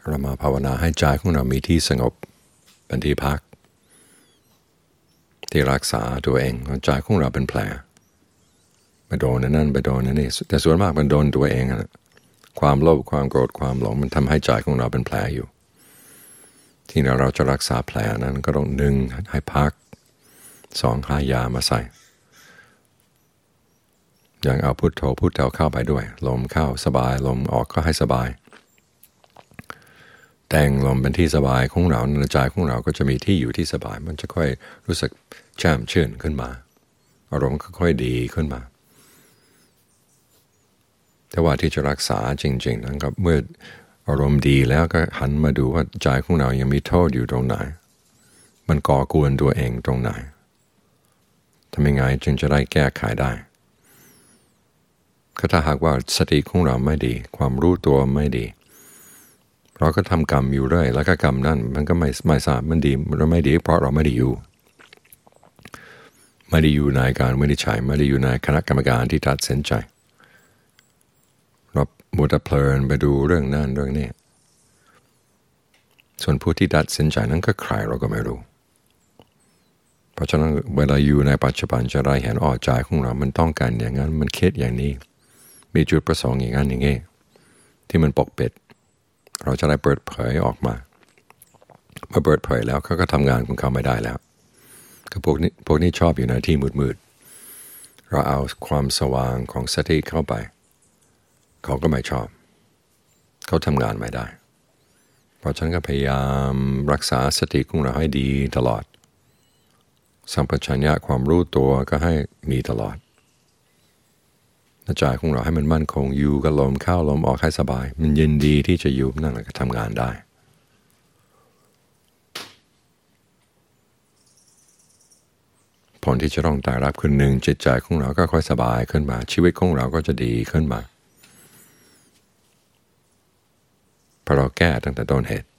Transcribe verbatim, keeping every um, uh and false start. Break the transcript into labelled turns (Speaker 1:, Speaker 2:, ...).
Speaker 1: เรามาภาวนาให้ใจของเรามีที่สงบเป็นที่พักที่รักษาตัวเองใจของเราเป็นแผลไปโดนนั่นไปโดนนี่แต่ส่วนมากมันโดนตัวเองนะความโลภความโกรธความหลงมันทำให้ใจของเราเป็นแผลอยู่ที่เราจะรักษาแผลนั้นก็ต้องหนึ่งให้พักสองหายามาใส่อย่างเอาพุทโธพุทโธเข้าไปด้วยลมเข้าสบายลมออกก็ให้สบายแต่งลมเป็นที่สบายของเราในใจของเราก็จะมีที่อยู่ที่สบายมันจะค่อยรู้สึกแจ่มชื่นขึ้นมาอารมณ์ก็ค่อยดีขึ้นมาแต่ว่าที่จะรักษาจริงๆนั้นก็เมื่ออารมณ์ดีแล้วก็หันมาดูว่าใจของเรายังมีโทษอยู่ตรงไหนมันก่อกวนตัวเองตรงไหนทำยังไงจึงจะได้แก้ไขได้ก็ถ้าหากว่าสติของเราไม่ดีความรู้ตัวไม่ดีเราก็ทำกรรมอยู่เรื่อยแล้วก็กรรมนั้นมันก็ไม่ไม่ทราบมันดีหรือไม่ดีเพราะเราไม่ได้อยู่ไม่ได้อยู่ในการไม่ได้ใช้ไม่ได้อยู่ในคณะกรรมการที่ตัดสินใจเรามัวแต่เพลินไปดูเรื่องนั้นเรื่องนี้ส่วนผู้ที่ตัดสินใจนั้นก็ใครเราก็ไม่รู้เพราะฉะนั้นเวลาอยู่ในปัจจุบันจะได้เห็นอ้อใจของเรามันต้องการอย่างนั้นมันคิดอย่างนี้มีจุดประสงค์อย่างนั้นอย่างนี้ที่มันปกปิดเราจะได้เปิดเผยออกมาเมื่อเปิดเผยแล้วเขาก็ทำงานของเขาไม่ได้แล้วก็พวกนี้พวกนี้ชอบอยู่ในที่มืดๆเราเอาความสว่างของสติเข้าไปเขาก็ไม่ชอบเขาทำงานไม่ได้เพราะฉะนั้นก็พยายามรักษาสติของเราให้ดีตลอดสัมปชัญญะความรู้ตัวก็ให้มีตลอดใจของเราให้มันมั่นคงอยู่กับลมเข้าลมออกให้สบายมันยินดีที่จะอยู่นั่นแหละก็ทำงานได้ผลที่จะต้องได้รับคือหนึ่งจิตใจของเราก็ค่อยสบายขึ้นมาชีวิตของเราก็จะดีขึ้นมาเพราะเราแก้ตั้งแต่ต้นเหตุ